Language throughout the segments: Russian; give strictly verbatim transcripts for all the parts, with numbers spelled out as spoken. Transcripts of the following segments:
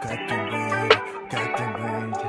Как не быть, как не быть?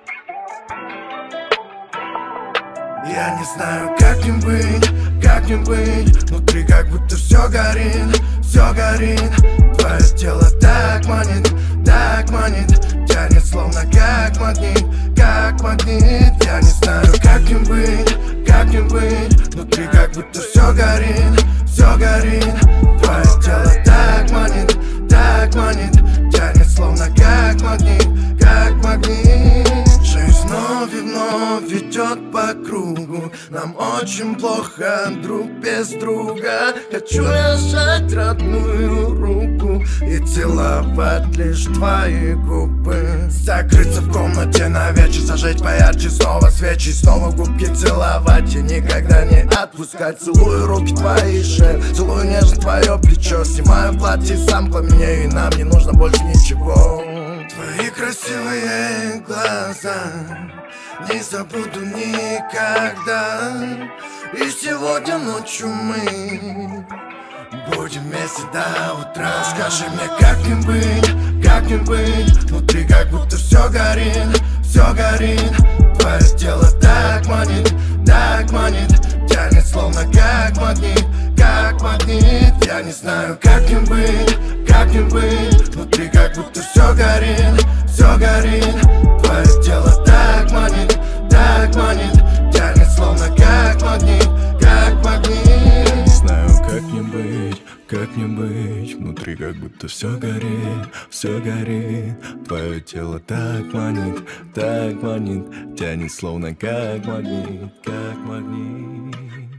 Я не знаю, как не быть, как не быть. Внутри как будто все горит, все горит. Твое тело так манит, так манит. Тянет словно как магнит, как магнит. Я не знаю, как не быть, как не быть. Внутри как будто все горит, все горит. Твое тело так манит, так манит. Тянет словно как магнит, как магнит. Жизнь вновь и вновь ведет по кругу. Нам очень плохо друг без друга. Хочу я сжать родную руку и целовать лишь твои губы. Закрыться в комнате на вечер, зажечь поярче снова свечи, снова губки целовать и никогда не отпускать. Целую руки твои, шею, целую нежно твое плечо. Снимаю платье, сам пламенею, и нам не нужно больше ничего. Твои красивые глаза не забуду никогда. И сегодня ночью мы будем вместе до утра. Скажи мне, как не быть, как не быть. Внутри как будто все горит, все горит. Твое тело так манит, так манит. Тянет словно как магнит, как магнит. Я не знаю, как не быть, как не быть. Внутри как будто все горит, все горит. Твое тело так манит, так манит. Тянет словно как магнит, как магнит. Не знаю, как не быть, как не быть. Внутри как будто все горит, все горит. Твое тело так манит, так манит. Тянет словно как магнит, как магнит.